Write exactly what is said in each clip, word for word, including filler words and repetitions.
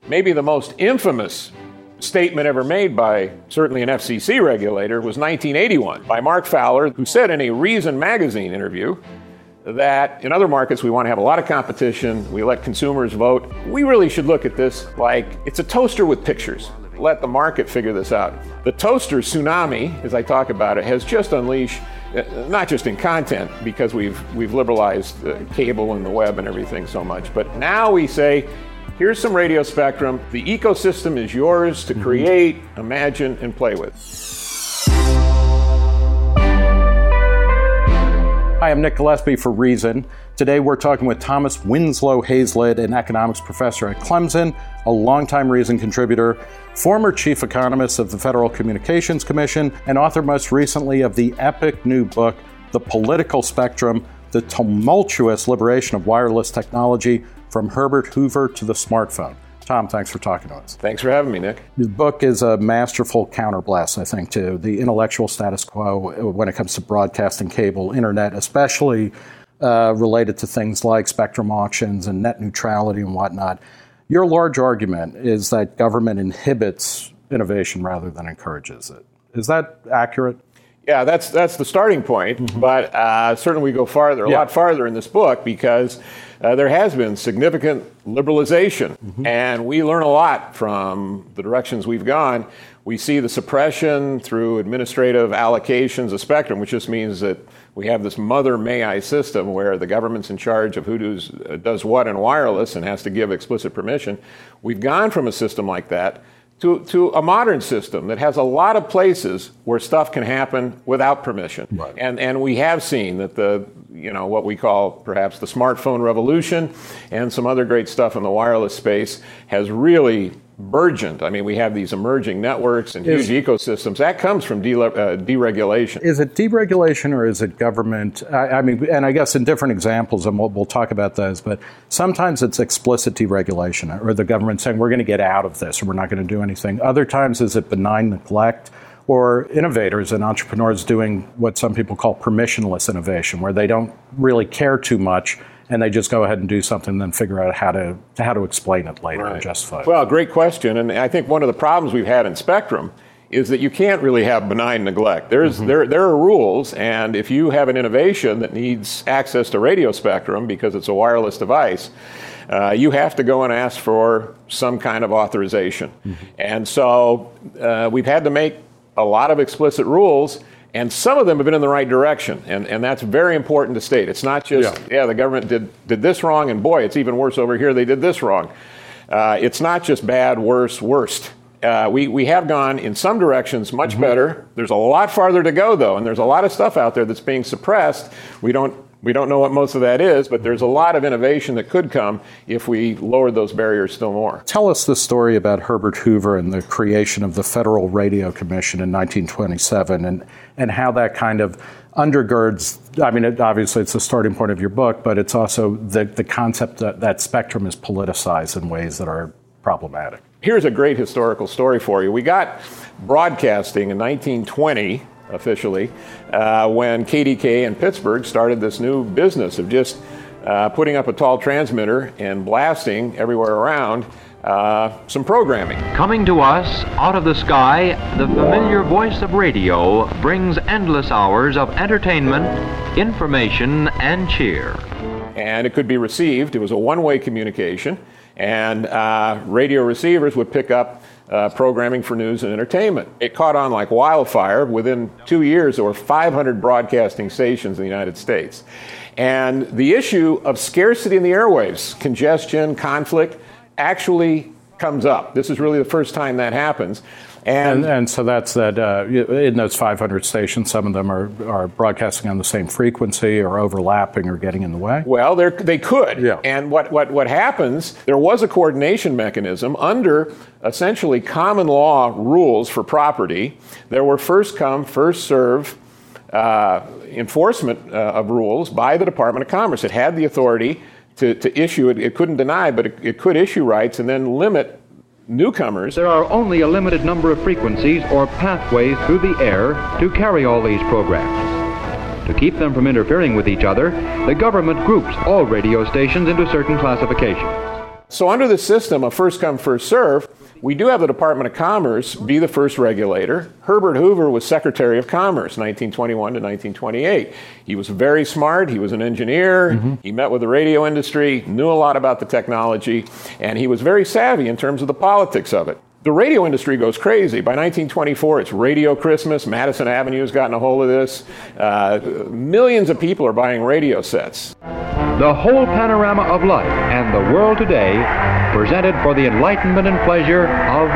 Maybe the most infamous statement ever made by certainly an F C C regulator was nineteen eighty-one by Mark Fowler, who said in a Reason magazine interview that in other markets we want to have a lot of competition, we let consumers vote. We really should look at this like it's a toaster with pictures. Let the market figure this out. The toaster tsunami, as I talk about it, has just unleashed, not just in content, because we've we've liberalized uh, cable and the web and everything so much, but now we say, here's some radio spectrum. The ecosystem is yours to create, imagine, and play with. Hi, I'm Nick Gillespie for Reason. Today we're talking with Thomas Winslow Hazlitt, an economics professor at Clemson, a longtime Reason contributor, former chief economist of the Federal Communications Commission, and author most recently of the epic new book, The Political Spectrum, The Tumultuous Liberation of Wireless Technology, From Herbert Hoover to the Smartphone. Tom, thanks for talking to us. Thanks for having me, Nick. The book is a masterful counterblast, I think, to the intellectual status quo when it comes to broadcasting, cable, internet, especially uh, related to things like spectrum auctions and net neutrality and whatnot. Your large argument is that government inhibits innovation rather than encourages it. Is that accurate? Yeah, that's that's the starting point, mm-hmm. but uh, certainly we go farther, a yeah. lot farther in this book, because uh, there has been significant liberalization, mm-hmm. and we learn a lot from the directions we've gone. We see the suppression through administrative allocations of spectrum, which just means that we have this mother may I system where the government's in charge of who does, uh, does what in wireless and has to give explicit permission. We've gone from a system like that To, to a modern system that has a lot of places where stuff can happen without permission. Right. And and we have seen that the, you know, what we call perhaps the smartphone revolution and some other great stuff in the wireless space has really burgeoned. I mean, we have these emerging networks and is, huge ecosystems. That comes from de- uh, deregulation. Is it deregulation or is it government? I, I mean, and I guess in different examples, and we'll, we'll talk about those, but sometimes it's explicit deregulation or the government saying we're going to get out of this or we're not going to do anything. Other times is it benign neglect or innovators and entrepreneurs doing what some people call permissionless innovation, where they don't really care too much and they just go ahead and do something and then figure out how to how to explain it later right. and justify it. Well, great question. And I think one of the problems we've had in spectrum is that you can't really have benign neglect. There's mm-hmm. there there are rules, and if you have an innovation that needs access to radio spectrum because it's a wireless device, uh, you have to go and ask for some kind of authorization. Mm-hmm. And so uh, we've had to make a lot of explicit rules. And some of them have been in the right direction, and, and that's very important to state. It's not just, yeah, yeah the government did, did this wrong, and boy, it's even worse over here, they did this wrong. Uh, it's not just bad, worse, worst. Uh, we, we have gone in some directions much mm-hmm. better. There's a lot farther to go, though, and there's a lot of stuff out there that's being suppressed. We don't We don't know what most of that is, but there's a lot of innovation that could come if we lowered those barriers still more. Tell us the story about Herbert Hoover and the creation of the Federal Radio Commission in nineteen twenty-seven and, and how that kind of undergirds, I mean, it, obviously it's the starting point of your book, but it's also the, the concept that, that spectrum is politicized in ways that are problematic. Here's a great historical story for you. We got broadcasting in nineteen twenty, officially, uh, when K D K in Pittsburgh started this new business of just uh, putting up a tall transmitter and blasting everywhere around uh, some programming. Coming to us out of the sky, the familiar voice of radio brings endless hours of entertainment, information, and cheer. And it could be received. It was a one-way communication, and uh, radio receivers would pick up Uh, programming for news and entertainment. It caught on like wildfire. Within two years, there were five hundred broadcasting stations in the United States. And the issue of scarcity in the airwaves, congestion, conflict, actually comes up. This is really the first time that happens. And, and, and so that's that uh, in those five hundred stations, some of them are, are broadcasting on the same frequency or overlapping or getting in the way? Well, they could. Yeah. And what, what, what happens, there was a coordination mechanism under essentially common law rules for property. There were first come, first serve uh, enforcement uh, of rules by the Department of Commerce. It had the authority to, to issue it. It couldn't deny, but it, it could issue rights and then limit newcomers. There are only a limited number of frequencies or pathways through the air to carry all these programs. To keep them from interfering with each other, the government groups all radio stations into certain classifications. So under the system of first come, first serve, we do have the Department of Commerce be the first regulator. Herbert Hoover was Secretary of Commerce, nineteen twenty-one to nineteen twenty-eight. He was very smart. He was an engineer. Mm-hmm. He met with the radio industry, knew a lot about the technology, and he was very savvy in terms of the politics of it. The radio industry goes crazy. By nineteen twenty-four, it's Radio Christmas. Madison Avenue has gotten a hold of this. Uh, millions of people are buying radio sets. The whole panorama of life and the world today, presented for the enlightenment and pleasure of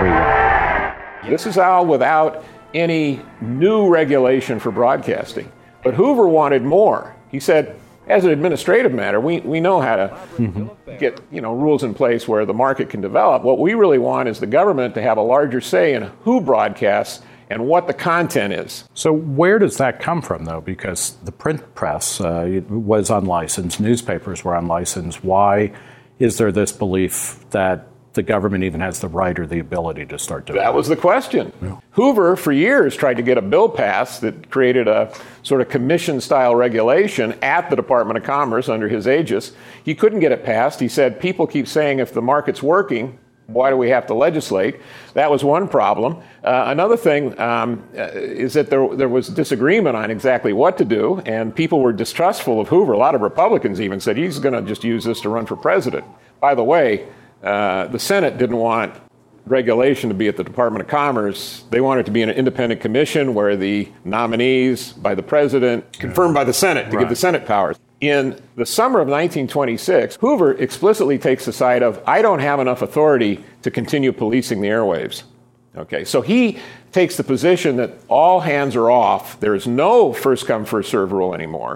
everyone. This is all without any new regulation for broadcasting. But Hoover wanted more. He said, as an administrative matter, we, we know how to mm-hmm. get you know rules in place where the market can develop. What we really want is the government to have a larger say in who broadcasts and what the content is. So where does that come from, though? Because the print press uh, was unlicensed, newspapers were unlicensed. Why is there this belief that the government even has the right or the ability to start doing that? That was the question. Yeah. Hoover, for years, tried to get a bill passed that created a sort of commission-style regulation at the Department of Commerce under his aegis. He couldn't get it passed. He said, people keep saying if the market's working, why do we have to legislate? That was one problem. Uh, another thing um, is that there, there was disagreement on exactly what to do, and people were distrustful of Hoover. A lot of Republicans even said he's going to just use this to run for president. By the way, uh, the Senate didn't want regulation to be at the Department of Commerce. They wanted it to be an independent commission where the nominees by the president, confirmed by the Senate to right. give the Senate powers. In the summer of nineteen twenty-six, Hoover explicitly takes the side of, I don't have enough authority to continue policing the airwaves. Okay, so he takes the position that all hands are off. There's no first come, first serve rule anymore,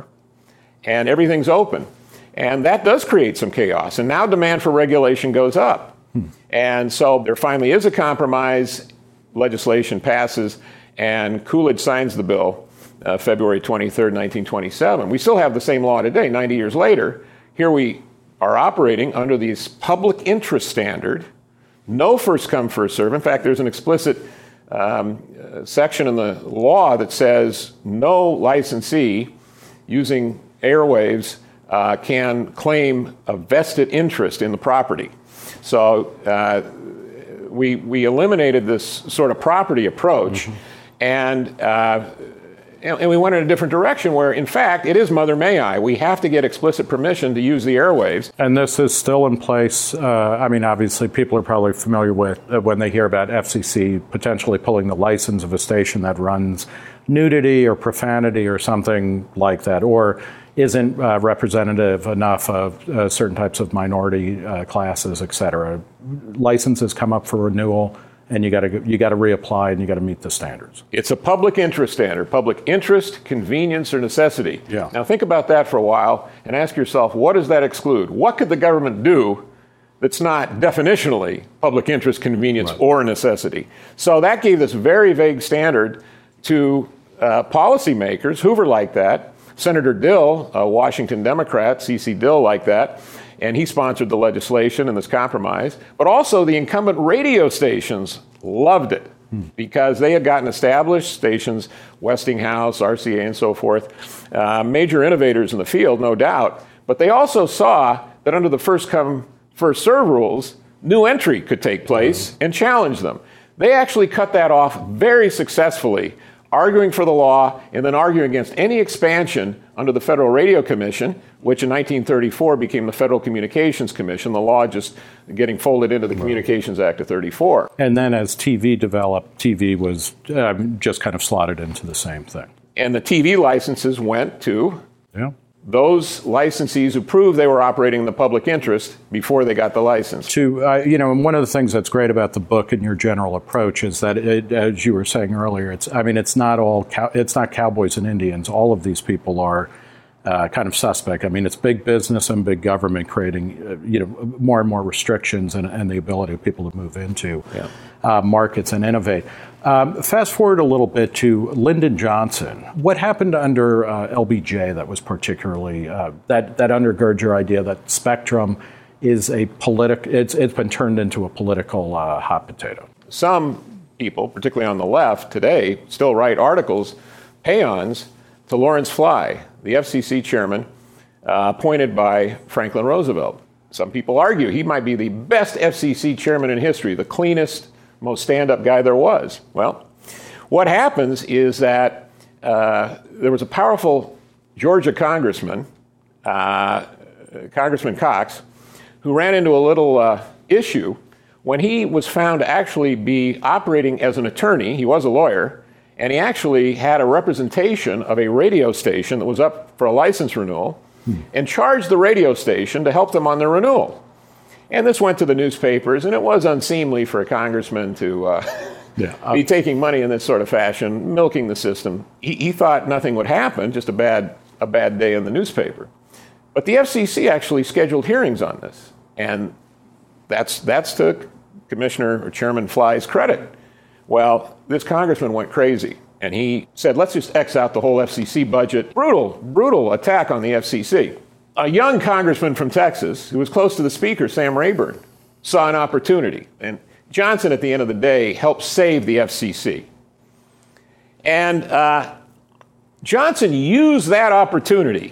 and everything's open. And that does create some chaos. And now demand for regulation goes up. Hmm. And so there finally is a compromise. Legislation passes, and Coolidge signs the bill. Uh, February twenty-third, nineteen twenty-seven. We still have the same law today, ninety years later. Here we are operating under this public interest standard. No first come, first serve. In fact, there's an explicit um, uh, section in the law that says no licensee using airwaves uh, can claim a vested interest in the property. So uh, we, we eliminated this sort of property approach, mm-hmm. and uh, And we went in a different direction where, in fact, it is Mother May I. We have to get explicit permission to use the airwaves. And this is still in place. Uh, I mean, obviously, people are probably familiar with uh, when they hear about F C C potentially pulling the license of a station that runs nudity or profanity or something like that, or isn't uh, representative enough of uh, certain types of minority uh, classes, et cetera. Licenses come up for renewal, and you got to you got to reapply, and you got to meet the standards. It's a public interest standard: public interest, convenience, or necessity. Yeah. Now think about that for a while, and ask yourself, what does that exclude? What could the government do that's not definitionally public interest, convenience, right. or necessity? So that gave this very vague standard to uh, policymakers. Hoover liked that. Senator Dill, a Washington Democrat, C C Dill, liked that. And he sponsored the legislation and this compromise. But also the incumbent radio stations loved it hmm. because they had gotten established stations, Westinghouse, R C A, and so forth, uh, major innovators in the field, no doubt. But they also saw that under the first come, first serve rules, new entry could take place hmm. and challenge them. They actually cut that off very successfully, arguing for the law and then arguing against any expansion under the Federal Radio Commission, which in nineteen thirty-four became the Federal Communications Commission, the law just getting folded into the right. Communications Act of thirty-four. And then as T V developed, T V was uh, just kind of slotted into the same thing. And the T V licenses went to yeah. those licensees who proved they were operating in the public interest before they got the license. To uh, you know, and one of the things that's great about the book and your general approach is that, it, as you were saying earlier, it's I mean, it's not all cow- it's not cowboys and Indians. All of these people are uh, kind of suspect. I mean, it's big business and big government creating uh, you know more and more restrictions and, and the ability of people to move into yeah. uh, markets and innovate. Um, fast forward a little bit to Lyndon Johnson. What happened under uh, L B J that was particularly, uh, that, that undergirds your idea that Spectrum is a politic, it's, it's been turned into a political uh, hot potato? Some people, particularly on the left today, still write articles, paeans, to Lawrence Fly, the F C C chairman, uh, appointed by Franklin Roosevelt. some people argue he might be the best F C C chairman in history, the cleanest, most stand-up guy there was. Well, what happens is that uh, there was a powerful Georgia congressman, uh, Congressman Cox, who ran into a little uh, issue when he was found to actually be operating as an attorney. He was a lawyer, and he actually had a representation of a radio station that was up for a license renewal hmm. and charged the radio station to help them on their renewal. And this went to the newspapers, and it was unseemly for a congressman to uh, yeah, be taking money in this sort of fashion, milking the system. He, he thought nothing would happen, just a bad, a bad day in the newspaper. But the F C C actually scheduled hearings on this, and that's, that's to Commissioner or Chairman Fly's credit. Well, this congressman went crazy, and he said, let's just X out the whole F C C budget. Brutal, brutal attack on the F C C. A young congressman from Texas, who was close to the speaker, Sam Rayburn, saw an opportunity. And Johnson, at the end of the day, helped save the F C C. And uh, Johnson used that opportunity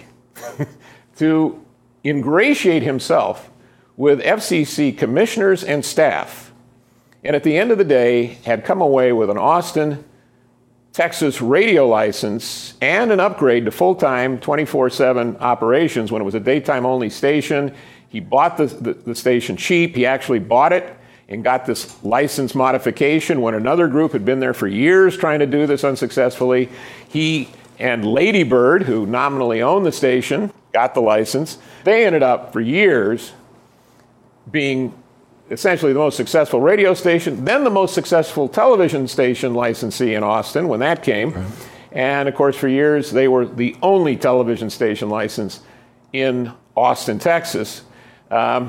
to ingratiate himself with F C C commissioners and staff. And at the end of the day, had come away with an Austin, Texas radio license and an upgrade to full-time twenty-four seven operations when it was a daytime-only station. He bought the, the, the station cheap. He actually bought it and got this license modification when another group had been there for years trying to do this unsuccessfully. He and Lady Bird, who nominally owned the station, got the license. They ended up for years being essentially the most successful radio station, then the most successful television station licensee in Austin when that came. Right. And of course, for years, they were the only television station license in Austin, Texas. Um,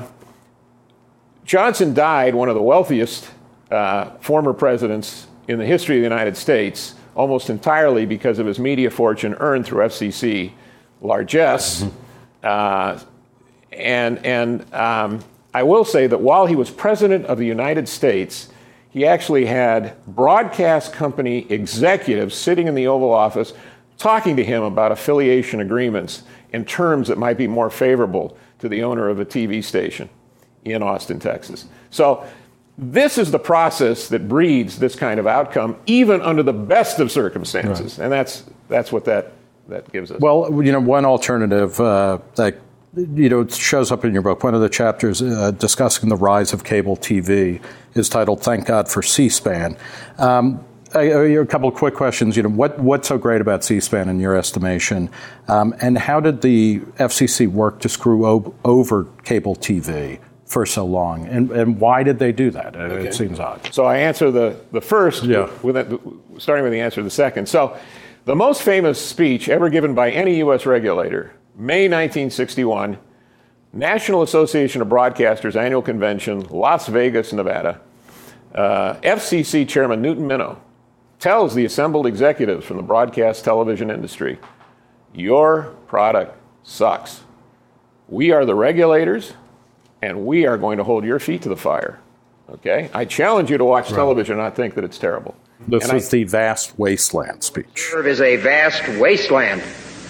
Johnson died one of the wealthiest uh, former presidents in the history of the United States, almost entirely because of his media fortune earned through F C C largesse. Mm-hmm. Uh, and and um, I will say that while he was president of the United States, he actually had broadcast company executives sitting in the Oval Office talking to him about affiliation agreements in terms that might be more favorable to the owner of a T V station in Austin, Texas. So this is the process that breeds this kind of outcome, even under the best of circumstances. Right. And that's that's what that, that gives us. Well, you know, one alternative uh, that you know, it shows up in your book. One of the chapters uh, discussing the rise of cable T V is titled "Thank God for C-SPAN." Um, I, I, a couple of quick questions. You know, what what's so great about C-SPAN in your estimation, um, and how did the F C C work to screw o- over cable T V for so long, and and why did they do that? Okay. It seems odd. So I answer the the first, yeah. with it, starting with the answer to the second. So, the most famous speech ever given by any U S regulator. May nineteen sixty-one, National Association of Broadcasters Annual Convention, Las Vegas, Nevada. Uh, F C C Chairman Newton Minow tells the assembled executives from the broadcast television industry, your product sucks. We are the regulators, and we are going to hold your feet to the fire. Okay? I challenge you to watch right. television and not think that it's terrible. This and is I, the vast wasteland speech. It is a vast wasteland.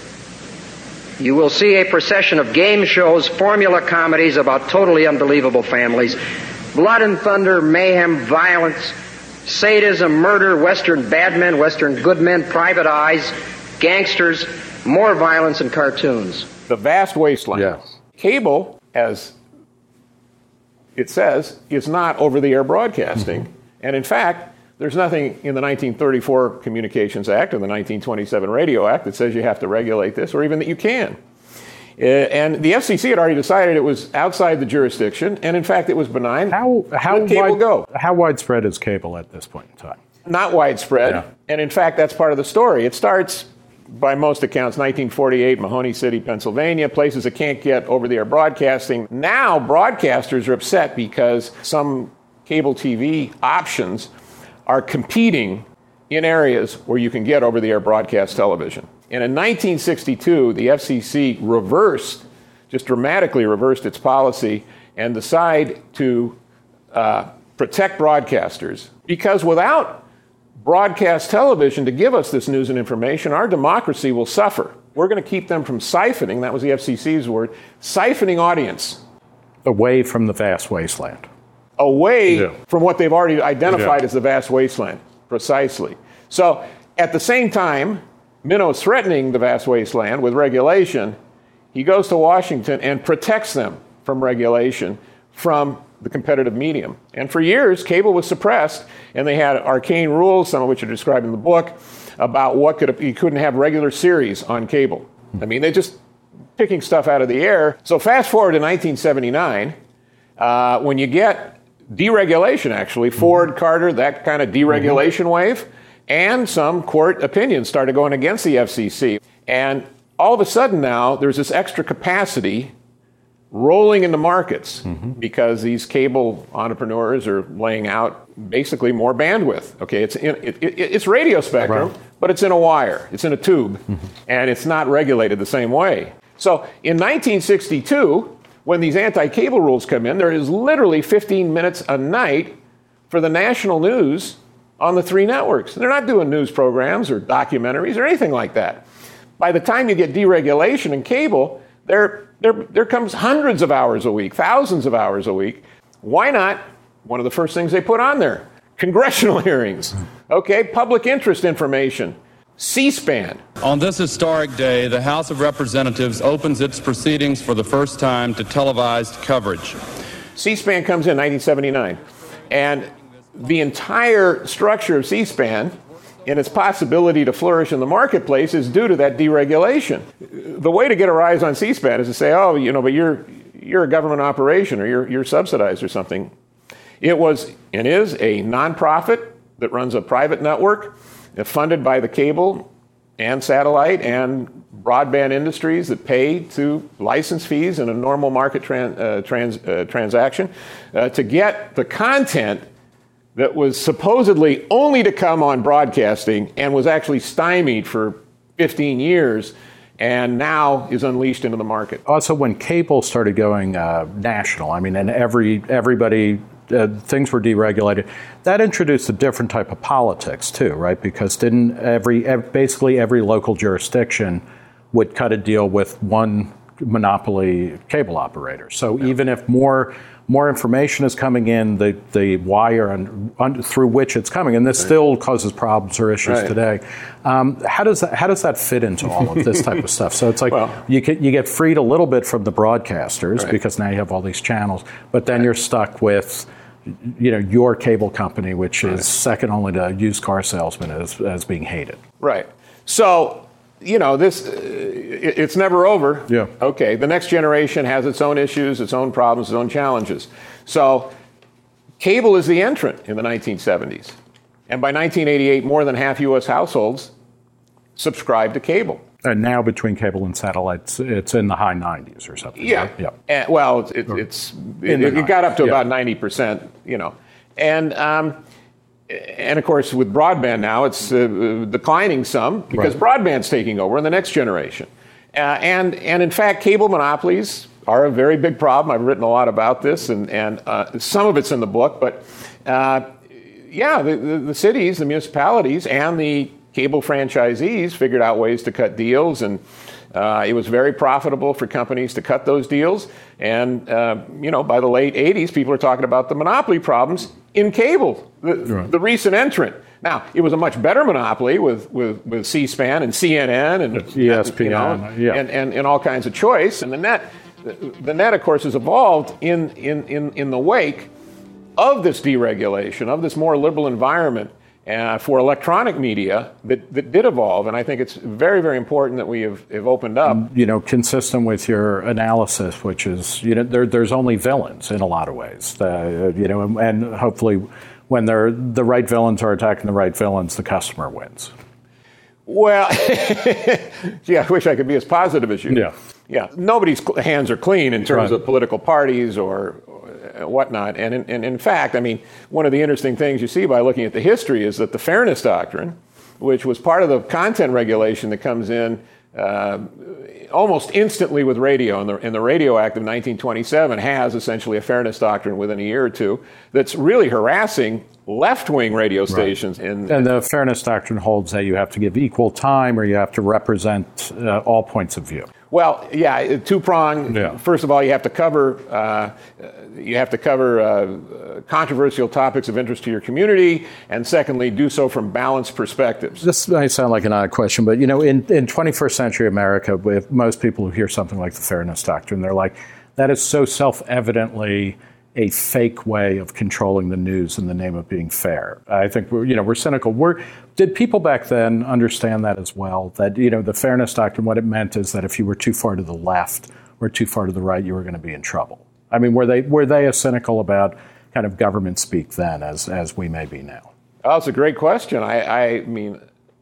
You will see a procession of game shows, formula comedies about totally unbelievable families, blood and thunder, mayhem, violence, sadism, murder, Western bad men, Western good men, private eyes, gangsters, more violence and cartoons. The vast wasteland. Yes. Cable, as it says, is not over-the-air broadcasting. Mm-hmm. And in fact, there's nothing in the nineteen thirty-four Communications Act or the nineteen twenty-seven Radio Act that says you have to regulate this or even that you can. Uh, and the F C C had already decided it was outside the jurisdiction, and in fact it was benign. How, how, Let cable wide, go. How widespread is cable at this point in time? Not widespread. Yeah. And in fact, that's part of the story. It starts, by most accounts, nineteen forty-eight, Mahoney City, Pennsylvania, places that can't get over-the-air broadcasting. Now broadcasters are upset because some cable T V options are competing in areas where you can get over-the-air broadcast television. And in nineteen sixty-two, the F C C reversed, just dramatically reversed its policy and decided to uh, protect broadcasters. Because without broadcast television to give us this news and information, our democracy will suffer. We're going to keep them from siphoning, that was the F C C's word, siphoning audience Away from the vast wasteland. Away yeah. from what they've already identified yeah. as the vast wasteland, precisely. So at the same time, Minnow's threatening the vast wasteland with regulation, he goes to Washington and protects them from regulation from the competitive medium. And for years, cable was suppressed, and they had arcane rules, some of which are described in the book, about what could you couldn't have regular series on cable. I mean, they just picking stuff out of the air. So fast forward to nineteen seventy-nine, uh, when you get deregulation, actually, Ford, Carter, that kind of deregulation mm-hmm. wave, and some court opinions started going against the F C C. And all of a sudden now, there's this extra capacity rolling into markets mm-hmm. because these cable entrepreneurs are laying out basically more bandwidth. Okay, it's in, it, it, it's radio spectrum, right. but it's in a wire, it's in a tube, mm-hmm. and it's not regulated the same way. So in nineteen sixty-two, when these anti-cable rules come in, there is literally fifteen minutes a night for the national news on the three networks. They're not doing news programs or documentaries or anything like that. By the time you get deregulation in cable, there, there, there comes hundreds of hours a week, thousands of hours a week. Why not? One of the first things they put on there, congressional hearings, okay, public interest information, C-SPAN. On this historic day, the House of Representatives opens its proceedings for the first time to televised coverage. C-SPAN comes in nineteen seventy-nine, and the entire structure of C-SPAN and its possibility to flourish in the marketplace is due to that deregulation. The way to get a rise on C-SPAN is to say, oh, you know, but you're you're a government operation or you're you're subsidized or something. It was and is a nonprofit that runs a private network funded by the cable and satellite and broadband industries that pay to license fees in a normal market tran- uh, trans, uh, transaction uh, to get the content that was supposedly only to come on broadcasting and was actually stymied for fifteen years and now is unleashed into the market. Also, when cable started going uh, national, I mean, and every everybody, uh, things were deregulated, that introduced a different type of politics too, right? Because didn't every, basically every local jurisdiction would cut a deal with one monopoly cable operator. So yeah. even if more more information is coming in, the, the wire and, un, through which it's coming, and this right. still causes problems or issues right. today. Um, how does that how does that fit into all of this type of stuff? So it's like well, you get, you get freed a little bit from the broadcasters right. because now you have all these channels, but then right. you're stuck with you know your cable company, which is right. second only to used car salesmen as as being hated. Right. So. You know, this, uh, it, it's never over. Yeah. Okay, the next generation has its own issues, its own problems, its own challenges. So cable is the entrant in the nineteen seventies. And by nineteen eighty-eight, more than half U S households subscribe to cable. And now between cable and satellites, it's in the high nineties or something. Yeah. Right? yeah. And, well, it, it, it's, it, it got up to yeah. about ninety percent, you know. And... Um, And, of course, with broadband now, it's uh, declining some because right. broadband's taking over in the next generation. Uh, and, and, in fact, cable monopolies are a very big problem. I've written a lot about this, and, and uh, some of it's in the book. But, uh, yeah, the, the, the cities, the municipalities, and the cable franchisees figured out ways to cut deals, and uh, it was very profitable for companies to cut those deals. And, uh, you know, by the late eighties, people are talking about the monopoly problems in cable, the, right. the recent entrant. Now, it was a much better monopoly with, with, with C-SPAN and C N N and E S P N, you know, yeah. and, and, and all kinds of choice. And the net, the net, of course, has evolved in, in, in, in the wake of this deregulation, of this more liberal environment uh, for electronic media that, that did evolve. And I think it's very, very important that we have, have opened up. You know, consistent with your analysis, which is, you know, there, there's only villains in a lot of ways. Uh, you know, and, and hopefully when they're, the right villains are attacking the right villains, the customer wins. Well, gee, I wish I could be as positive as you. Yeah. Yeah. Nobody's hands are clean in terms right. of political parties or whatnot. And in, and in fact, I mean, one of the interesting things you see by looking at the history is that the Fairness Doctrine, which was part of the content regulation that comes in uh, almost instantly with radio, and the, and the Radio Act of nineteen twenty-seven has essentially a Fairness Doctrine within a year or two that's really harassing left-wing radio stations. Right. In, and the fairness doctrine holds that you have to give equal time or you have to represent uh, all points of view. Well, yeah, two-prong. Yeah. First of all, you have to cover uh, you have to cover uh, controversial topics of interest to your community, and secondly, do so from balanced perspectives. This may sound like an odd question, but you know, in, in twenty-first century America, with most people who hear something like the fairness doctrine, they're like, that is so self-evidently a fake way of controlling the news in the name of being fair. I think we're, you know, we're cynical. We're, did people back then understand that as well? That, you know, the fairness doctrine, what it meant is that if you were too far to the left or too far to the right, you were going to be in trouble. I mean, were they were they as cynical about kind of government speak then as as we may be now? Oh, it's a great question. I, I mean,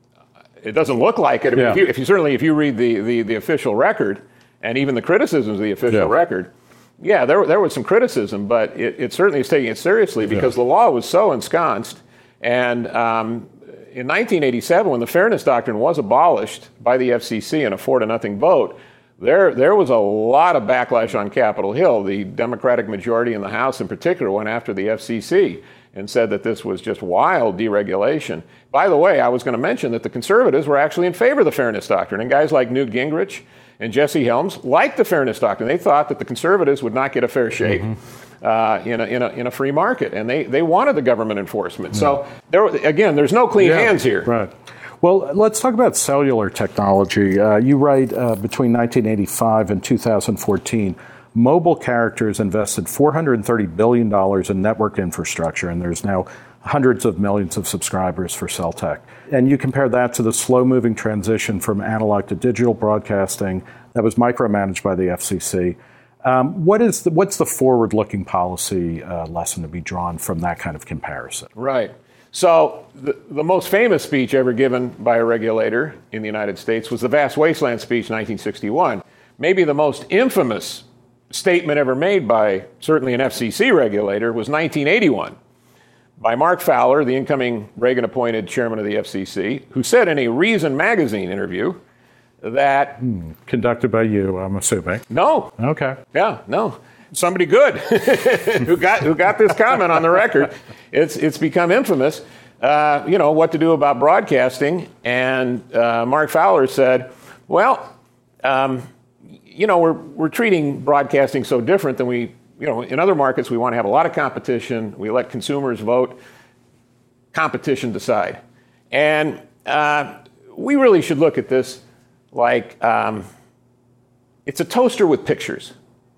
it doesn't look like it. I mean, Yeah. if, you, if you certainly if you read the, the, the official record and even the criticisms of the official Yeah. record. Yeah, there there was some criticism, but it, it certainly is taking it seriously because Yeah. the law was so ensconced. And um, in nineteen eighty-seven, when the Fairness Doctrine was abolished by the F C C in a four to nothing vote, there there was a lot of backlash on Capitol Hill. The Democratic majority in the House, in particular, went after the F C C and said that this was just wild deregulation. By the way, I was going to mention that the conservatives were actually in favor of the Fairness Doctrine, and guys like Newt Gingrich and Jesse Helms liked the Fairness Doctrine. They thought that the conservatives would not get a fair shake mm-hmm. uh, in, a, in, a, in a free market, and they, they wanted the government enforcement. Yeah. So, there, again, there's no clean yeah, hands here. Right. Well, let's talk about cellular technology. Uh, you write uh, between nineteen eighty-five and two thousand fourteen, mobile carriers invested four hundred thirty billion dollars in network infrastructure, and there's now hundreds of millions of subscribers for cell tech. And you compare that to the slow-moving transition from analog to digital broadcasting that was micromanaged by the F C C. Um, what is the, what's the forward-looking policy uh, lesson to be drawn from that kind of comparison? Right. So the, the most famous speech ever given by a regulator in the United States was the Vast Wasteland speech, nineteen sixty-one. Maybe the most infamous statement ever made by certainly an F C C regulator was nineteen eighty-one. By Mark Fowler, the incoming Reagan-appointed chairman of the F C C, who said in a Reason magazine interview that... Hmm. Conducted by you, I'm assuming. No. Okay. Yeah, no. Somebody good who got who got this comment on the record. It's it's become infamous, uh, you know, what to do about broadcasting. And uh, Mark Fowler said, well, um, you know, we're we're treating broadcasting so different than we... You know, in other markets, we want to have a lot of competition. We let consumers vote. Competition decide. And uh, we really should look at this like um, it's a toaster with pictures.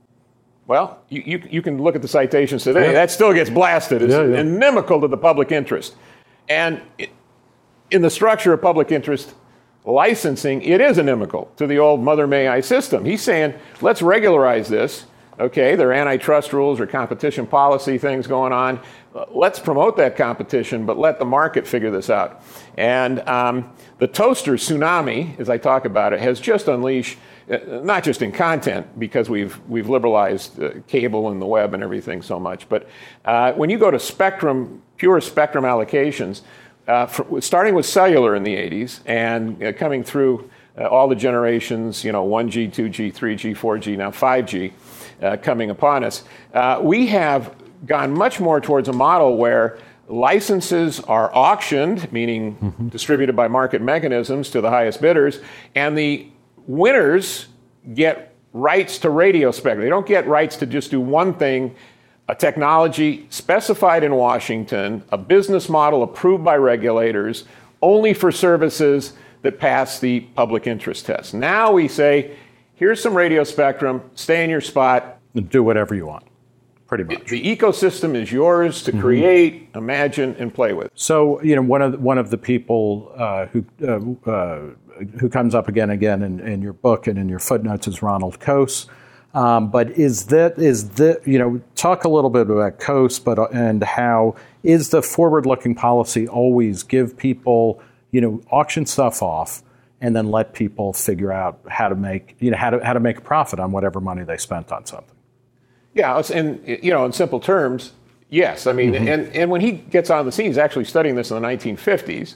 Well, you, you, you can look at the citations today. Yeah. That still gets blasted. It's yeah, yeah. inimical to the public interest. And it, in the structure of public interest licensing, it is inimical to the old Mother May I system. He's saying, let's regularize this. Okay, there are antitrust rules or competition policy things going on. Let's promote that competition, but let the market figure this out. And um, the toaster tsunami, as I talk about it, has just unleashed, uh, not just in content, because we've we've liberalized uh, cable and the web and everything so much, but uh, when you go to spectrum, pure spectrum allocations, uh, for, starting with cellular in the eighties and uh, coming through uh, all the generations, you know, one G, two G, three G, four G, now five G, Uh, coming upon us, uh, we have gone much more towards a model where licenses are auctioned, meaning mm-hmm. distributed by market mechanisms to the highest bidders, and the winners get rights to radio spectrum. They don't get rights to just do one thing, a technology specified in Washington, a business model approved by regulators, only for services that pass the public interest test. Now we say, here's some radio spectrum, stay in your spot. Do whatever you want, pretty much. The ecosystem is yours to create, mm-hmm. imagine, and play with. So, you know, one of the, one of the people uh, who uh, uh, who comes up again and again in, in your book and in your footnotes is Ronald Coase. Um, but is that, is that, you know, talk a little bit about Coase, but and how is the forward-looking policy always give people, you know, auction stuff off, and then let people figure out how to make, you know, how to how to make a profit on whatever money they spent on something. Yeah, and you know, in simple terms, yes. I mean, mm-hmm. and, and when he gets on the scene, he's actually studying this in the nineteen fifties,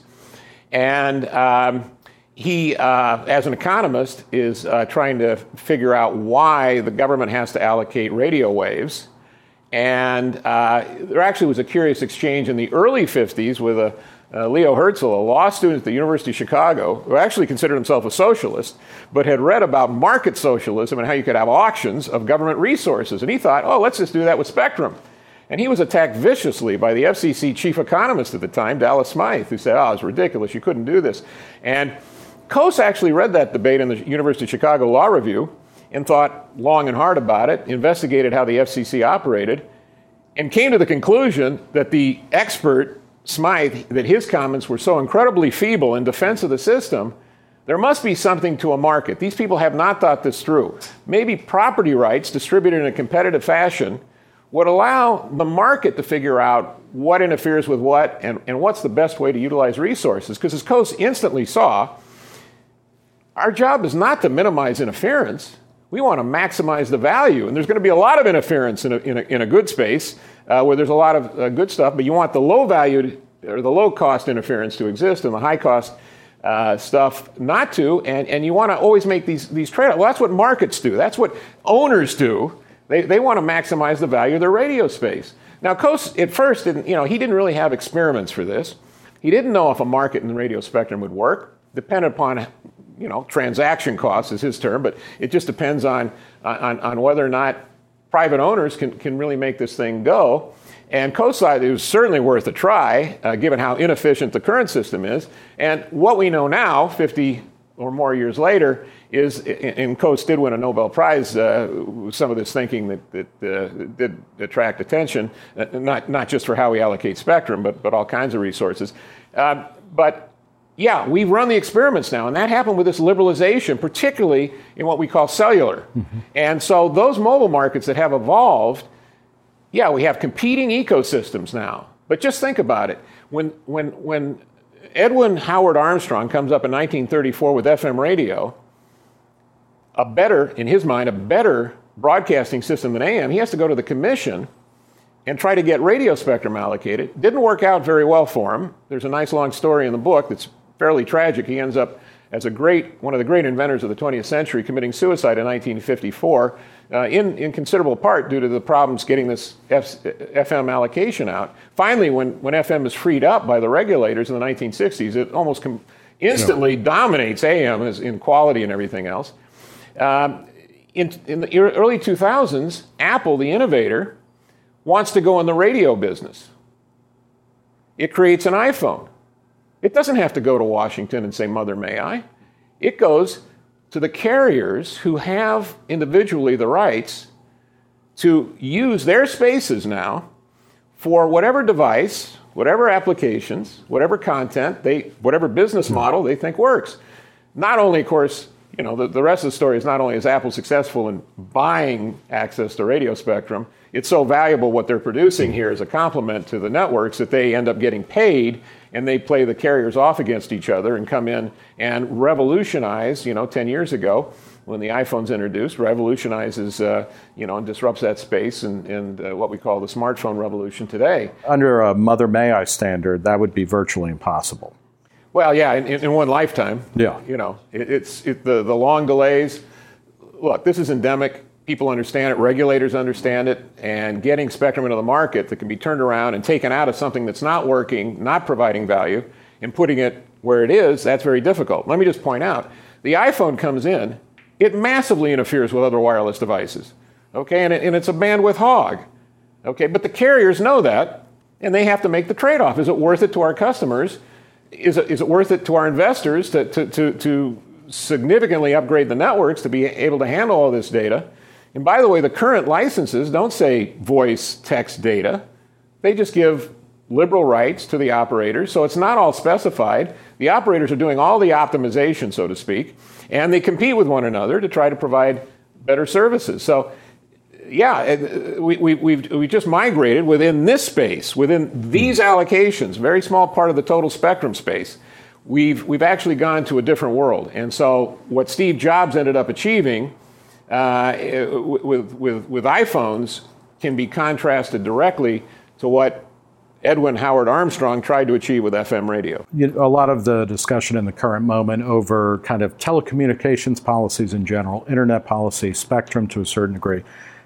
and um, he, uh, as an economist, is uh, trying to figure out why the government has to allocate radio waves, And uh, there actually was a curious exchange in the early fifties with a, uh, Leo Herzl, a law student at the University of Chicago, who actually considered himself a socialist, but had read about market socialism and how you could have auctions of government resources. And he thought, oh, let's just do that with Spectrum. And he was attacked viciously by the F C C chief economist at the time, Dallas Smythe, who said, oh, it's ridiculous, you couldn't do this. And Coase actually read that debate in the University of Chicago Law Review and thought long and hard about it, investigated how the F C C operated, and came to the conclusion that the expert, Smythe, that his comments were so incredibly feeble in defense of the system, there must be something to a market. These people have not thought this through. Maybe property rights distributed in a competitive fashion would allow the market to figure out what interferes with what and, and what's the best way to utilize resources. Because as Coase instantly saw, our job is not to minimize interference. We want to maximize the value. And there's going to be a lot of interference in a, in a, in a good space uh, where there's a lot of uh, good stuff, but you want the low valued or the low cost interference to exist and the high cost uh, stuff not to. And, and you want to always make these, these trade-offs. Well, that's what markets do. That's what owners do. They, they want to maximize the value of their radio space. Now, Coase, at first, didn't, you know, he didn't really have experiments for this. He didn't know if a market in the radio spectrum would work. Depended upon, you know, transaction costs is his term, but it just depends on, on, on whether or not private owners can, can really make this thing go. And Coase thought it was certainly worth a try, uh, given how inefficient the current system is. And what we know now, fifty or more years later, is, and Coase did win a Nobel Prize, uh, some of this thinking that, that uh, did attract attention, uh, not, not just for how we allocate spectrum, but, but all kinds of resources. Uh, but yeah, we've run the experiments now, and that happened with this liberalization, particularly in what we call cellular. Mm-hmm. And so those mobile markets that have evolved, yeah, we have competing ecosystems now. But just think about it. When, when, when Edwin Howard Armstrong comes up in nineteen thirty-four with F M radio, a better, in his mind, a better broadcasting system than A M, he has to go to the commission and try to get radio spectrum allocated. Didn't work out very well for him. There's a nice long story in the book that's fairly tragic. He ends up as a great, one of the great inventors of the twentieth century, committing suicide in nineteen fifty-four, uh, in, in considerable part due to the problems getting this F, F M allocation out. Finally, when, when F M is freed up by the regulators in the nineteen sixties, it almost com- instantly yeah. dominates A M as in quality and everything else. Um, in, in the early two thousands, Apple, the innovator, wants to go in the radio business. It creates an iPhone. It doesn't have to go to Washington and say, Mother, may I? It goes to the carriers who have individually the rights to use their spaces now for whatever device, whatever applications, whatever content, they, whatever business model they think works. Not only, of course, you know, the, the rest of the story is not only is Apple successful in buying access to radio spectrum, it's so valuable what they're producing here as a complement to the networks that they end up getting paid, and they play the carriers off against each other and come in and revolutionize, you know, ten years ago when the iPhone's introduced, revolutionizes, uh, you know, and disrupts that space and, and uh, what we call the smartphone revolution today. Under a Mother May I standard, that would be virtually impossible. Well, yeah, in, in one lifetime. Yeah. You know, it, it's it, the, the long delays. Look, this is endemic. People understand it. Regulators understand it. And getting spectrum into the market that can be turned around and taken out of something that's not working, not providing value, and putting it where it is, that's very difficult. Let me just point out, the iPhone comes in, it massively interferes with other wireless devices. Okay, and, it, and it's a bandwidth hog. Okay, but the carriers know that, and they have to make the trade-off. Is it worth it to our customers? Is it, is it worth it to our investors to, to, to, to significantly upgrade the networks to be able to handle all this data? And by the way, the current licenses don't say voice, text, data. They just give liberal rights to the operators, so it's not all specified. The operators are doing all the optimization, so to speak, and they compete with one another to try to provide better services. So, yeah, we, we, we've we just migrated within this space, within these allocations, very small part of the total spectrum space. We've, we've actually gone to a different world. And so what Steve Jobs ended up achieving uh, with, with, with iPhones can be contrasted directly to what Edwin Howard Armstrong tried to achieve with F M radio. A lot of the discussion in the current moment over kind of telecommunications policies in general, internet policy, spectrum to a certain degree,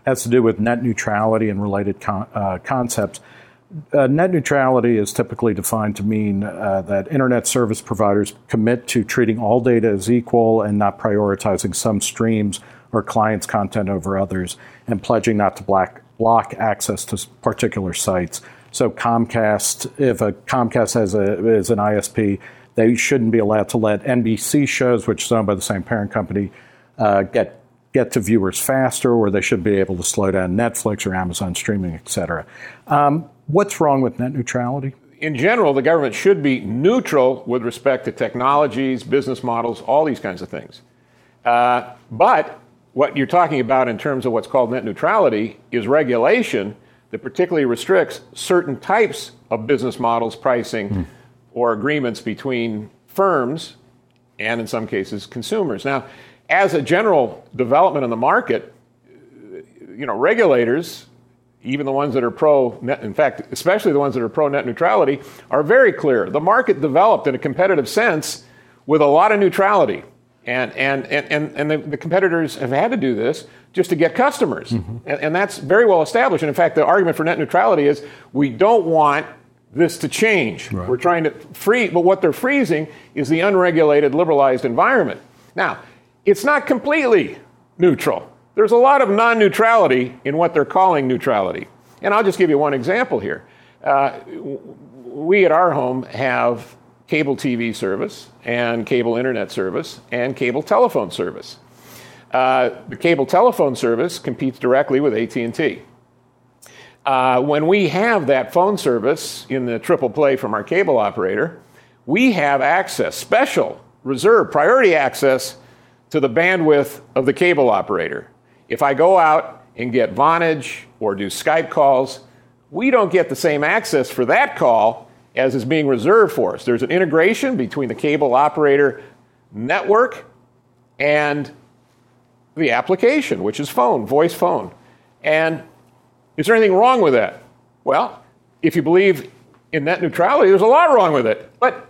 has to do with net neutrality and related con- uh, concepts. Uh, net neutrality is typically defined to mean uh, that internet service providers commit to treating all data as equal and not prioritizing some streams or clients' content over others, and pledging not to black, block access to particular sites. So Comcast, if a Comcast has a, is an I S P, they shouldn't be allowed to let N B C shows, which is owned by the same parent company, uh, get get to viewers faster, or they should be able to slow down Netflix or Amazon streaming, et cetera. Um, what's wrong with net neutrality? In general, the government should be neutral with respect to technologies, business models, all these kinds of things. Uh, but what you're talking about in terms of what's called net neutrality is regulation that particularly restricts certain types of business models, pricing, mm. or agreements between firms and, in some cases, consumers. Now, as a general development in the market, you know, regulators, even the ones that are pro-net, in fact, especially the ones that are pro-net neutrality, are very clear. The market developed in a competitive sense with a lot of neutrality. And and and, and the, the competitors have had to do this just to get customers. Mm-hmm. And, and that's very well established. And in fact, the argument for net neutrality is we don't want this to change. Right. We're trying to free, but what they're freezing is the unregulated, liberalized environment. Now, it's not completely neutral. There's a lot of non-neutrality in what they're calling neutrality. And I'll just give you one example here. Uh, we at our home have cable T V service and cable internet service and cable telephone service. Uh, the cable telephone service competes directly with A T and T. Uh, when we have that phone service in the triple play from our cable operator, we have access, special, reserved, priority access to the bandwidth of the cable operator. If I go out and get Vonage or do Skype calls, we don't get the same access for that call as is being reserved for us. There's an integration between the cable operator network and the application, which is phone, voice phone. And is there anything wrong with that? Well, if you believe in net neutrality, there's a lot wrong with it. But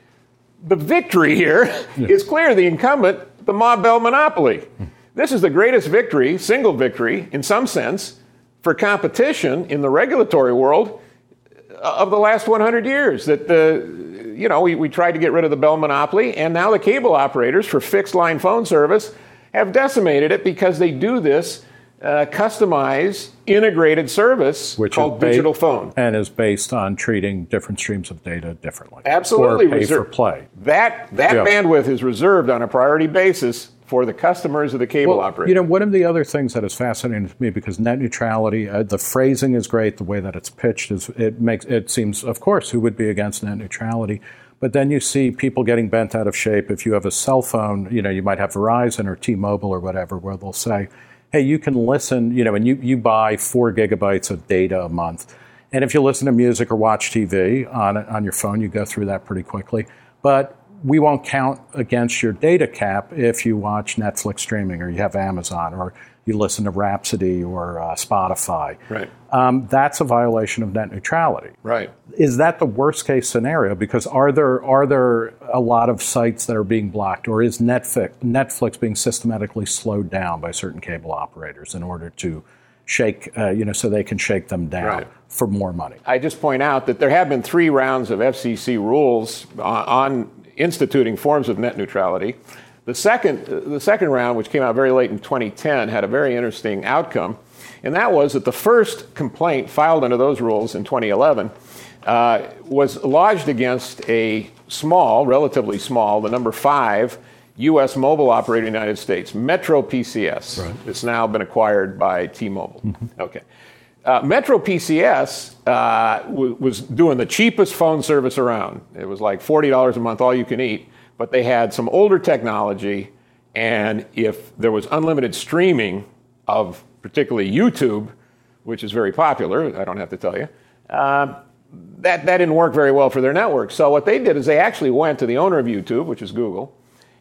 the victory here yeah. is clear. The incumbent, the Ma Bell monopoly. This is the greatest victory, single victory, in some sense, for competition in the regulatory world of the last one hundred years. That the, you know, we, we tried to get rid of the Bell monopoly, and now the cable operators for fixed line phone service have decimated it because they do this uh, customized, integrated service Which called ba- digital phone. And is based on treating different streams of data differently. Absolutely. Or pay Reser- for play. That, that yeah. bandwidth is reserved on a priority basis for the customers of the cable well, operator. You know, one of the other things that is fascinating to me, because net neutrality, uh, the phrasing is great, the way that it's pitched is it makes it seems, of course, who would be against net neutrality? But then you see people getting bent out of shape. If you have a cell phone, you know, you might have Verizon or T-Mobile or whatever, where they'll say, hey, you can listen, you know, and you, you buy four gigabytes of data a month. And if you listen to music or watch T V on on your phone, you go through that pretty quickly. But we won't count against your data cap if you watch Netflix streaming or you have Amazon or you listen to Rhapsody or uh, Spotify. Right. Um, that's a violation of net neutrality. Right. Is that the worst case scenario? Because are there are there a lot of sites that are being blocked, or is Netflix, Netflix being systematically slowed down by certain cable operators in order to shake, uh, you know, so they can shake them down right. for more money? I just point out that there have been three rounds of F C C rules on, on instituting forms of net neutrality. The second, the second round, which came out very late in twenty ten, had a very interesting outcome, and that was that the first complaint filed under those rules in twenty eleven uh, was lodged against a small, relatively small, the number five U S mobile operator in the United States, Metro P C S. Right. It's now been acquired by T-Mobile. Mm-hmm. Okay. Uh, Metro P C S uh, w- was doing the cheapest phone service around. It was like forty dollars a month, all you can eat. But they had some older technology, and if there was unlimited streaming of particularly YouTube, which is very popular, I don't have to tell you, uh, that, that didn't work very well for their network. So what they did is they actually went to the owner of YouTube, which is Google,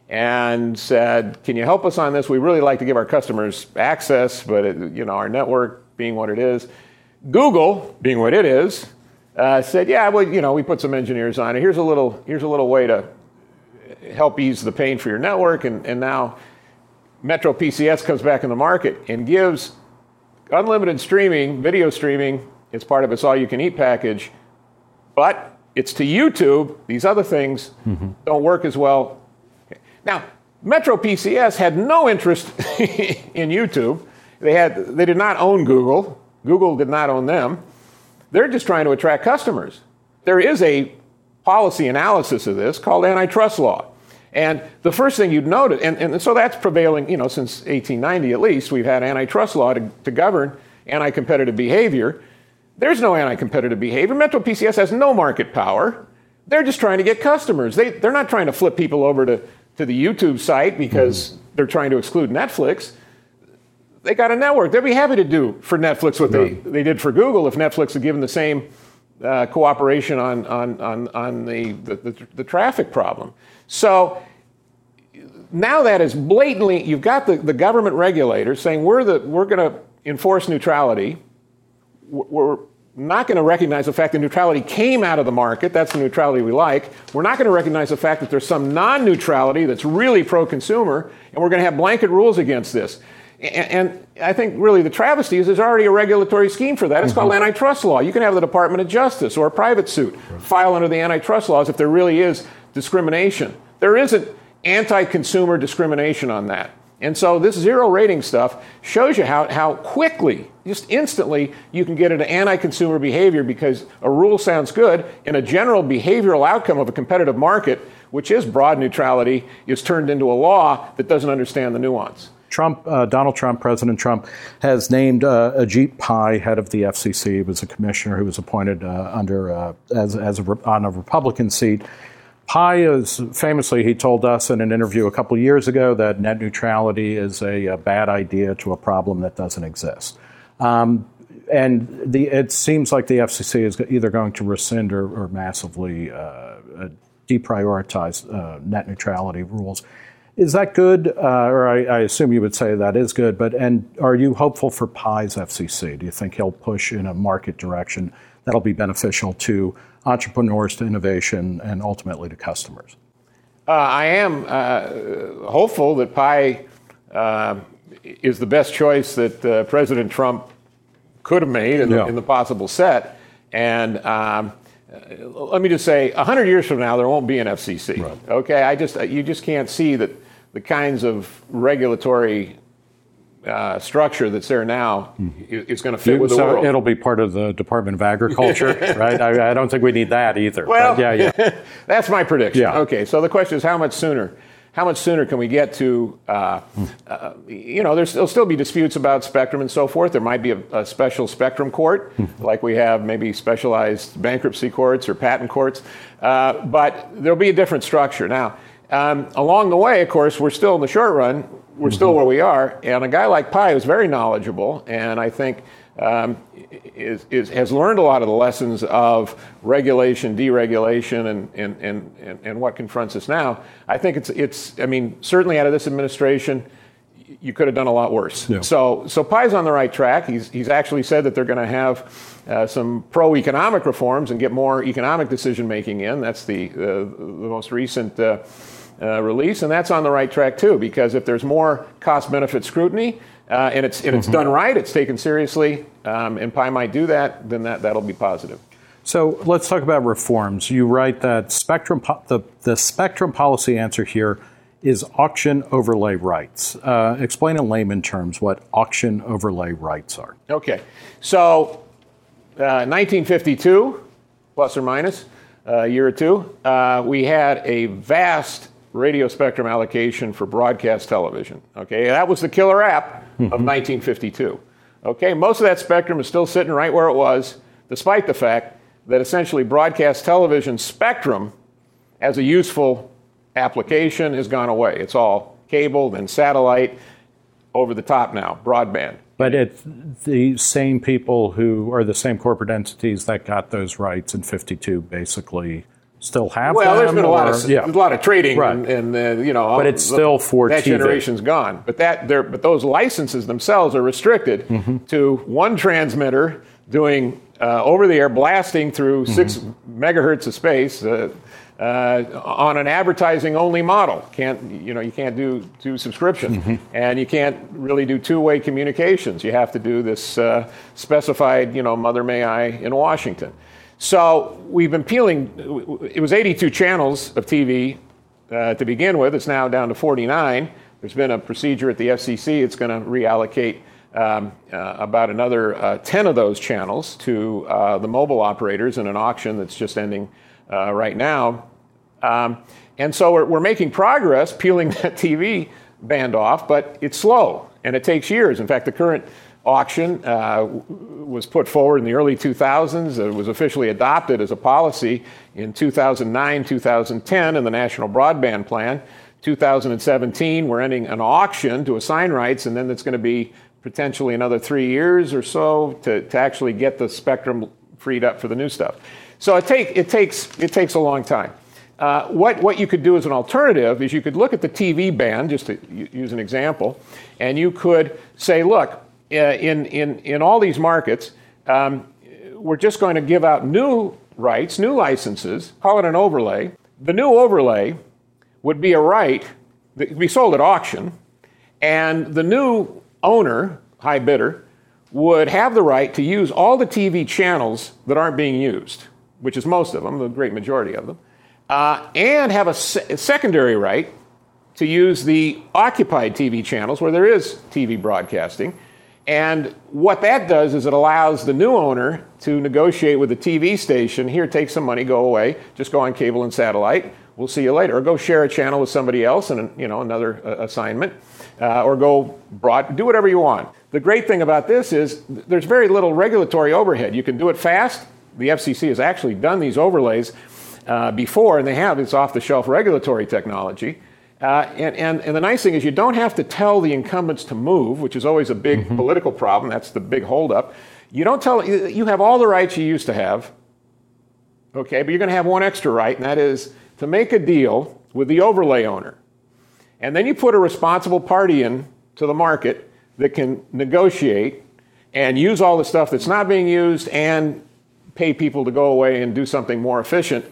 and said, can you help us on this? We really like to give our customers access, but it, you know, our network being what it is. Google, being what it is, uh, said, yeah, well, you know, we put some engineers on it. Here's a little, here's a little way to help ease the pain for your network. And, and now Metro P C S comes back in the market and gives unlimited streaming, video streaming, it's part of its all-you-can-eat package, but it's to YouTube. These other things mm-hmm. don't work as well. Okay. Now, Metro P C S had no interest in YouTube. They had they did not own Google. Google did not own them. They're just trying to attract customers. There is a policy analysis of this called antitrust law. And the first thing you'd notice, and, and so that's prevailing, you know, since eighteen ninety at least, we've had antitrust law to, to govern anti-competitive behavior. There's no anti-competitive behavior. Metro P C S has no market power. They're just trying to get customers. They, they're not trying to flip people over to, to the YouTube site because mm-hmm. they're trying to exclude Netflix. They got a network. They'd be happy to do for Netflix what they, they did for Google if Netflix had given the same uh, cooperation on, on, on, on the, the, the, the traffic problem. So now that is blatantly, you've got the, the government regulators saying we're, the, we're going to enforce neutrality. We're not going to recognize the fact that neutrality came out of the market. That's the neutrality we like. We're not going to recognize the fact that there's some non-neutrality that's really pro-consumer, and we're going to have blanket rules against this. And I think really the travesty is there's already a regulatory scheme for that. It's mm-hmm. called antitrust law. You can have the Department of Justice or a private suit right. file under the antitrust laws if there really is discrimination. There isn't anti-consumer discrimination on that. And so this zero rating stuff shows you how, how quickly, just instantly, you can get into anti-consumer behavior because a rule sounds good and a general behavioral outcome of a competitive market, which is broad neutrality, is turned into a law that doesn't understand the nuance. Trump, uh, Donald Trump, President Trump, has named uh, Ajit Pai head of the F C C. He was a commissioner who was appointed uh, under uh, as, as a, on a Republican seat. Pai is famously, he told us in an interview a couple years ago that net neutrality is a, a bad idea to a problem that doesn't exist. Um, and the, it seems like the F C C is either going to rescind or, or massively uh, deprioritize uh, net neutrality rules. Is that good? Uh, or I, I assume you would say that is good. But and are you hopeful for Pai's F C C? Do you think he'll push in a market direction that'll be beneficial to entrepreneurs, to innovation, and ultimately to customers? Uh, I am uh, hopeful that Pai uh, is the best choice that uh, President Trump could have made in, yeah. the, in the possible set. And um, let me just say, a hundred years from now, there won't be an F C C. Right. Okay, I just you just can't see that the kinds of regulatory uh, structure that's there now mm-hmm. is going to fit you, with the so world. It'll be part of the Department of Agriculture, right? I, I don't think we need that either. Well, but yeah, yeah. That's my prediction. Yeah. Okay, so the question is, how much sooner? How much sooner can we get to, uh, uh, you know, there's, there'll still be disputes about spectrum and so forth. There might be a, a special spectrum court, like we have maybe specialized bankruptcy courts or patent courts, uh, but there'll be a different structure. Now, um, along the way, of course, we're still in the short run, we're mm-hmm. still where we are, and a guy like Pai is very knowledgeable, and I think um, is, is, has learned a lot of the lessons of regulation, deregulation, and, and, and, and, and what confronts us now. I think it's, it's, I mean, certainly out of this administration, you could have done a lot worse. Yeah. So, so Pai's on the right track. He's, he's actually said that they're going to have uh, some pro-economic reforms and get more economic decision-making in. That's the, uh, the most recent uh, uh, release, and that's on the right track, too, because if there's more cost-benefit scrutiny, Uh, and it's and it's mm-hmm. done right, it's taken seriously, um, and Pai might do that, then that, that'll be positive. So let's talk about reforms. You write that spectrum po- the, the spectrum policy answer here is auction overlay rights. Uh, explain in layman terms what auction overlay rights are. Okay. So uh, nineteen fifty-two, plus or minus uh, a year or two, uh, we had a vast radio spectrum allocation for broadcast television. Okay, that was the killer app mm-hmm. of nineteen fifty-two. Okay, most of that spectrum is still sitting right where it was, despite the fact that essentially broadcast television spectrum as a useful application has gone away. It's all cable, then satellite, over the top now, broadband. But it's the same people who are the same corporate entities that got those rights in fifty-two basically still have well, them? Well, there's been a lot or, of yeah. a lot of trading, right. and, and uh, you know, but it's still for that T V. Generation's gone. But that but those licenses themselves are restricted mm-hmm. to one transmitter doing uh, over the air, blasting through mm-hmm. six megahertz of space uh, uh, on an advertising-only model. Can't you know you can't do do subscription, mm-hmm. and you can't really do two-way communications. You have to do this uh, specified, you know, Mother May I in Washington. So we've been peeling. It was eighty-two channels of T V uh, to begin with. It's now down to forty-nine. There's been a procedure at the F C C. It's going to reallocate um, uh, about another uh, ten of those channels to uh, the mobile operators in an auction that's just ending uh, right now. Um, and so we're, we're making progress peeling that T V band off, but it's slow and it takes years. In fact, the current auction uh, was put forward in the early two thousands. It was officially adopted as a policy in two thousand nine, two thousand ten in the National Broadband Plan. two thousand seventeen, we're ending an auction to assign rights, and then it's going to be potentially another three years or so to, to actually get the spectrum freed up for the new stuff. So it, take, it, takes, it takes a long time. Uh, what, what you could do as an alternative is you could look at the T V band, just to use an example, and you could say, look, uh, in, in, in all these markets, um, we're just going to give out new rights, new licenses, call it an overlay. The new overlay would be a right that could be sold at auction, and the new owner, high bidder, would have the right to use all the T V channels that aren't being used, which is most of them, the great majority of them, uh, and have a, se- a secondary right to use the occupied T V channels where there is T V broadcasting. And what that does is it allows the new owner to negotiate with the T V station, here, take some money, go away, just go on cable and satellite. We'll see you later. Or go share a channel with somebody else and, you know, another uh, assignment. Uh, or go broad, do whatever you want. The great thing about this is there's very little regulatory overhead. You can do it fast. The F C C has actually done these overlays uh, before, and they have. It's off-the-shelf regulatory technology. Uh, and, and, and the nice thing is you don't have to tell the incumbents to move, which is always a big mm-hmm. political problem. That's the big holdup. You don't tell, you have all the rights you used to have, okay, but you're going to have one extra right, and that is to make a deal with the overlay owner. And then you put a responsible party in to the market that can negotiate and use all the stuff that's not being used and pay people to go away and do something more efficient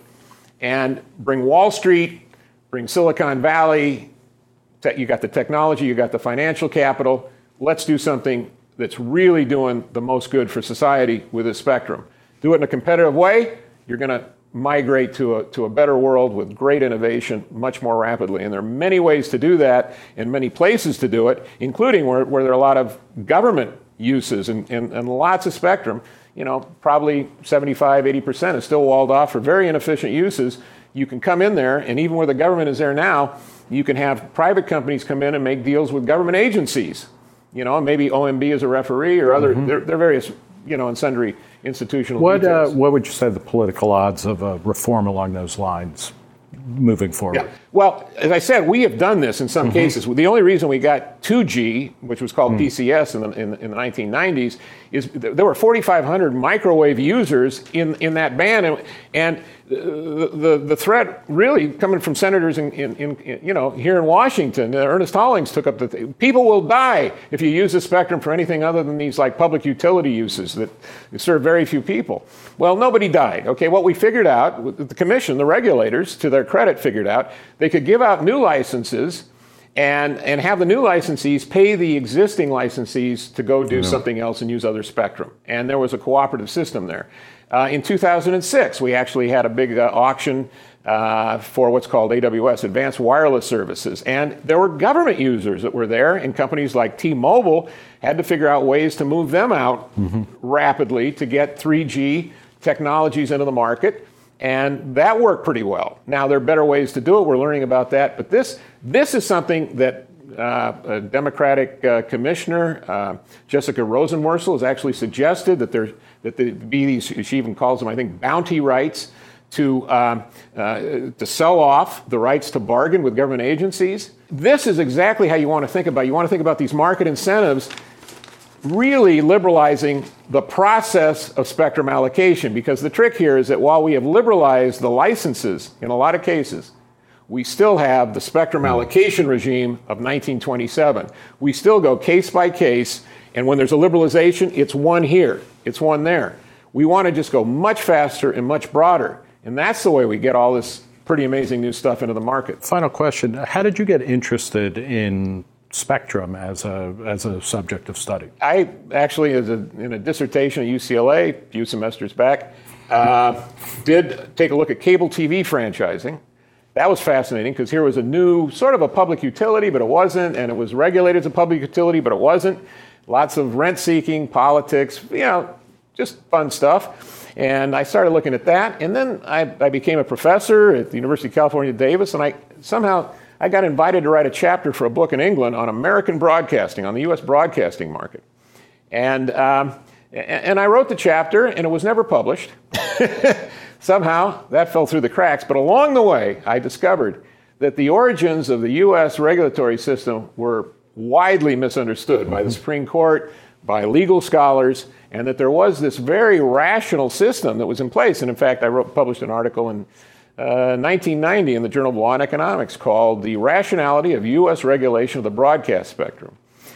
and bring Wall Street, bring Silicon Valley. You got the technology, you got the financial capital. Let's do something that's really doing the most good for society with this spectrum. Do it in a competitive way, you're going to migrate to a, to a better world with great innovation much more rapidly. And there are many ways to do that and many places to do it, including where, where there are a lot of government uses and, and, and lots of spectrum. You know, probably seventy-five, eighty percent is still walled off for very inefficient uses. You can come in there, and even where the government is there now, you can have private companies come in and make deals with government agencies. You know, maybe O M B is a referee or other, mm-hmm. there, there are various, you know, and sundry institutional what, details. Uh, what would you say the political odds of a reform along those lines moving forward? Yeah. Well, as I said, we have done this in some mm-hmm. cases. The only reason we got two G, which was called mm. P C S in the, in, in the nineteen nineties, is there were forty-five hundred microwave users in, in that band, and, and the, the the threat really coming from senators in, in, in you know here in Washington. Uh, Ernest Hollings took up the th- people will die if you use the spectrum for anything other than these like public utility uses that serve very few people. Well, nobody died. Okay, what we figured out, the commission, the regulators, to their credit, figured out they could give out new licenses and and have the new licensees pay the existing licensees to go do yeah. something else and use other spectrum. And there was a cooperative system there. Uh, in two thousand six, we actually had a big uh, auction uh, for what's called A W S, Advanced Wireless Services. And there were government users that were there, and companies like T-Mobile had to figure out ways to move them out mm-hmm. rapidly to get three G technologies into the market. And that worked pretty well. Now, there are better ways to do it. We're learning about that. But this this is something that uh, a Democratic uh, commissioner, uh, Jessica Rosenworcel, has actually suggested that there that there be these, she even calls them, I think, bounty rights to um, uh, to sell off the rights to bargain with government agencies. This is exactly how you want to think about it. You want to think about these market incentives really liberalizing the process of spectrum allocation, because the trick here is that while we have liberalized the licenses in a lot of cases, we still have the spectrum allocation regime of nineteen twenty-seven. We still go case by case, and when there's a liberalization, it's one here, it's one there. We want to just go much faster and much broader. And that's the way we get all this pretty amazing new stuff into the market. Final question. How did you get interested in spectrum as a as a subject of study? I actually, as a, in a dissertation at U C L A a few semesters back, uh, did take a look at cable T V franchising. That was fascinating because here was a new sort of a public utility, but it wasn't, and it was regulated as a public utility, but it wasn't. Lots of rent-seeking, politics, you know, just fun stuff. And I started looking at that, and then I, I became a professor at the University of California, Davis, and I somehow I got invited to write a chapter for a book in England on American broadcasting, on the U S broadcasting market. And um, and I wrote the chapter, and it was never published. Somehow that fell through the cracks, but along the way I discovered that the origins of the U S regulatory system were widely misunderstood by the Supreme Court, by legal scholars, and that there was this very rational system that was in place. And in fact, I wrote, published an article in uh, nineteen ninety in the Journal of Law and Economics called The Rationality of U S Regulation of the Broadcast Spectrum.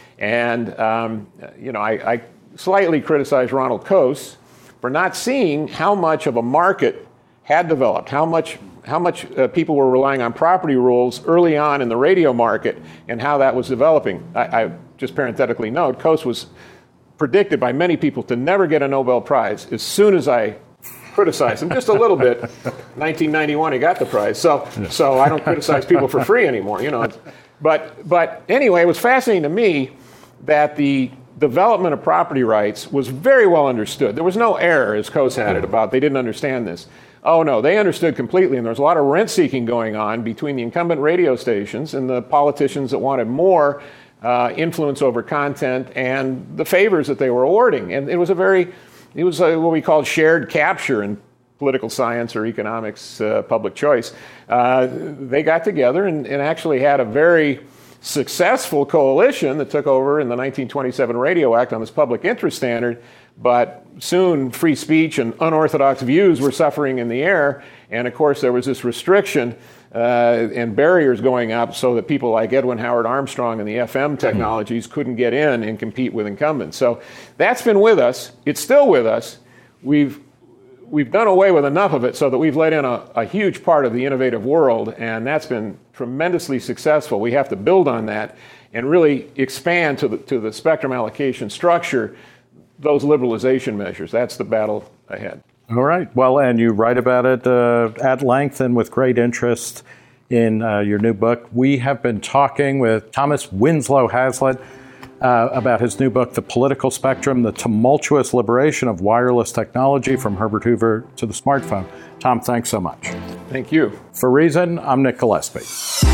And, um, you know, I, I slightly criticized Ronald Coase for not seeing how much of a market had developed, how much how much uh, people were relying on property rules early on in the radio market, and how that was developing. I, I just parenthetically note, Coase was predicted by many people to never get a Nobel Prize. As soon as I criticized him just a little bit, nineteen ninety-one he got the prize. So so I don't criticize people for free anymore, you know. But but anyway, it was fascinating to me that the development of property rights was very well understood. There was no error, as Coase had it, about they didn't understand this. Oh, no, they understood completely, and there was a lot of rent-seeking going on between the incumbent radio stations and the politicians that wanted more uh, influence over content and the favors that they were awarding. And it was a very, it was a, what we call shared capture in political science or economics, uh, public choice. Uh, they got together and, and actually had a very successful coalition that took over in the nineteen twenty-seven Radio Act on this public interest standard, but soon free speech and unorthodox views were suffering in the air, and of course there was this restriction uh, and barriers going up so that people like Edwin Howard Armstrong and the F M technologies couldn't get in and compete with incumbents. So that's been with us. It's still with us. We've We've done away with enough of it so that we've let in a, a huge part of the innovative world, and that's been tremendously successful. We have to build on that and really expand to the, to the spectrum allocation structure, those liberalization measures. That's the battle ahead. All right. Well, and you write about it uh, at length and with great interest in uh, your new book. We have been talking with Thomas Winslow Hazlitt Uh, about his new book, The Political Spectrum, The Tumultuous Liberation of Wireless Technology from Herbert Hoover to the Smartphone. Tom, thanks so much. Thank you. For Reason, I'm Nick Gillespie.